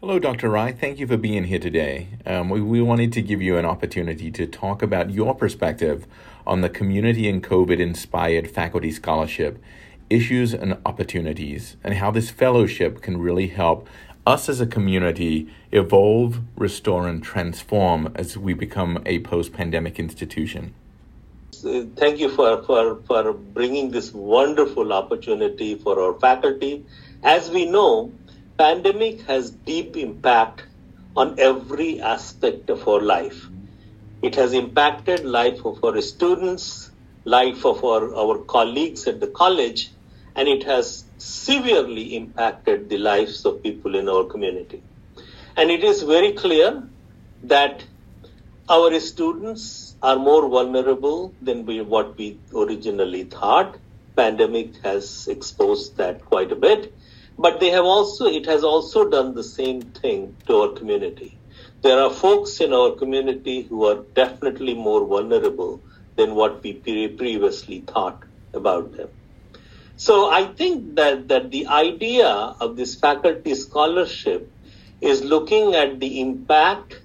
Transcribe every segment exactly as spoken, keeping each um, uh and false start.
Hello, Doctor Rai. Thank you for being here today. Um, we, we wanted to give you an opportunity to talk about your perspective on the Community and COVID-inspired faculty scholarship, issues and opportunities, and how this fellowship can really help us as a community evolve, restore, and transform as we become a post-pandemic institution. Thank you for, for, for bringing this wonderful opportunity for our faculty. As we know, pandemic has deep impact on every aspect of our life. It has impacted life of our students, life of our, our colleagues at the college, and it has severely impacted the lives of people in our community. And it is very clear that our students are more vulnerable than we, what we originally thought. Pandemic has exposed that quite a bit. But they have also, it has also done the same thing to our community. There are folks in our community who are definitely more vulnerable than what we previously thought about them. So I think that, that the idea of this faculty scholarship is looking at the impact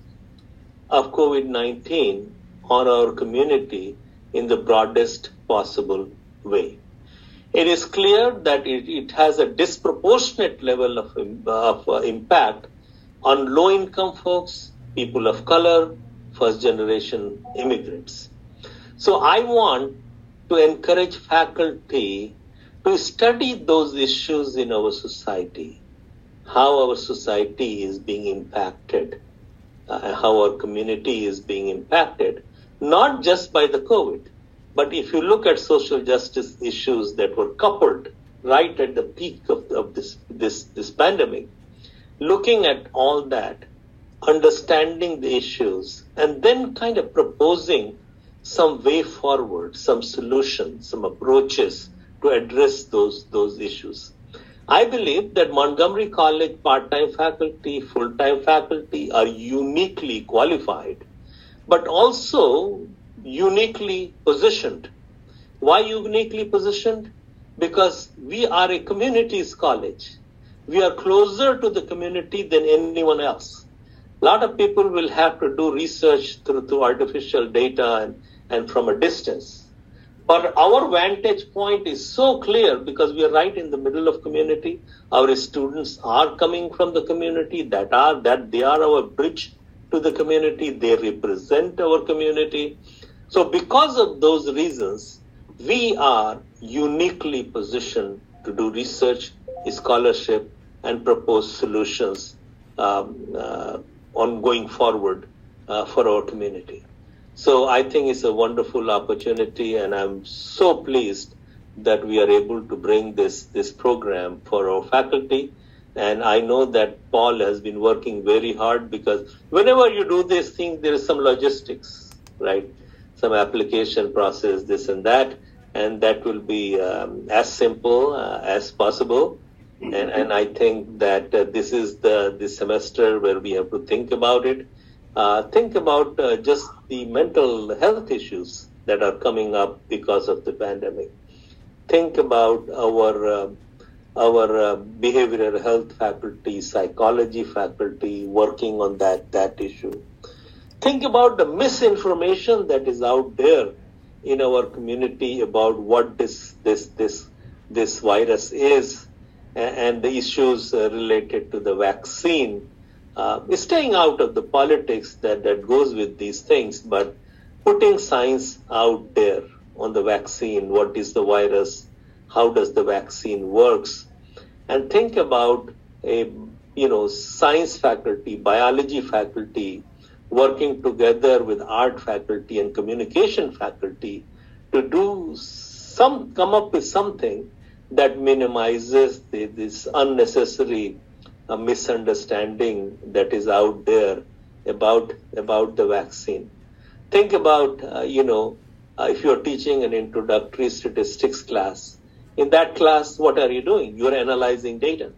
of COVID nineteen on our community in the broadest possible way. It is clear that it, it has a disproportionate level of, of uh, impact on low-income folks, people of color, first-generation immigrants. So I want to encourage faculty to study those issues in our society, how our society is being impacted, uh, how our community is being impacted, not just by the COVID. But if you look at social justice issues that were coupled right at the peak of, of this, this, this pandemic, looking at all that, understanding the issues, and then kind of proposing some way forward, some solutions, some approaches to address those, those issues. I believe that Montgomery College part-time faculty, full-time faculty are uniquely qualified, but also uniquely positioned. Why uniquely positioned? Because we are a communities college. We are closer to the community than anyone else. A lot of people will have to do research through, through artificial data and, and from a distance. But our vantage point is so clear because we are right in the middle of community. Our students are coming from the community, that are that they are our bridge to the community. They represent our community. So because of those reasons, we are uniquely positioned to do research, scholarship, and propose solutions um, uh, on going forward uh, for our community. So I think it's a wonderful opportunity, and I'm so pleased that we are able to bring this, this program for our faculty. And I know that Paul has been working very hard because whenever you do this thing, there is some logistics, right? Some application process, this and that, and that will be um, as simple uh, as possible. And, and I think that uh, this is the, the semester where we have to think about it. Uh, think about uh, just the mental health issues that are coming up because of the pandemic. Think about our uh, our uh, behavioral health faculty, psychology faculty working on that, that issue. Think about the misinformation that is out there in our community about what this this this this virus is, and, and the issues uh, related to the vaccine. Uh, staying out of the politics that, that goes with these things, but putting science out there on the vaccine. What is the virus? How does the vaccine works? And think about a you know science faculty, biology faculty, working together with art faculty and communication faculty to do some, come up with something that minimizes the, this unnecessary uh, misunderstanding that is out there about, about the vaccine. Think about, uh, you know, uh, if you're teaching an introductory statistics class, in that class, what are you doing? You're analyzing data.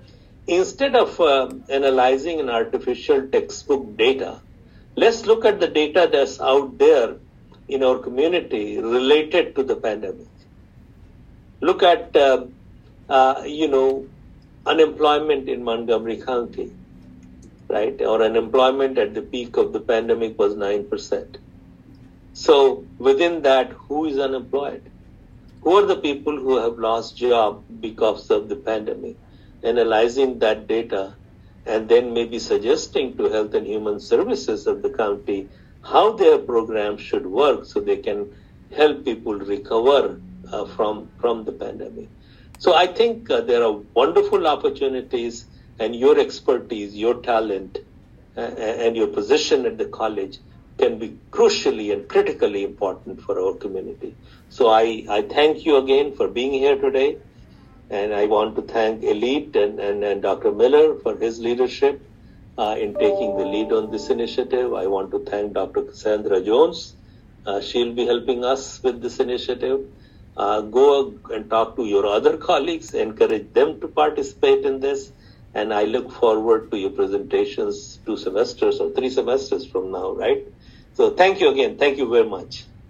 Instead of uh, analyzing an artificial textbook data, let's look at the data that's out there in our community related to the pandemic. Look at, uh, uh, you know, unemployment in Montgomery County. right? Our unemployment at the peak of the pandemic was nine percent. So within that, who is unemployed? Who are the people who have lost job because of the pandemic? Analyzing that data and then maybe suggesting to Health and Human Services of the county how their program should work so they can help people recover uh, from, from the pandemic. So I think uh, there are wonderful opportunities, and your expertise, your talent, uh, and your position at the college can be crucially and critically important for our community. So I, I thank you again for being here today. And I want to thank Elite and, and, and Doctor Miller for his leadership uh, in taking the lead on this initiative. I want to thank Doctor Cassandra Jones. Uh, she'll be helping us with this initiative. Uh, go and talk to your other colleagues, encourage them to participate in this. And I look forward to your presentations two semesters or three semesters from now, right? So thank you again. Thank you very much.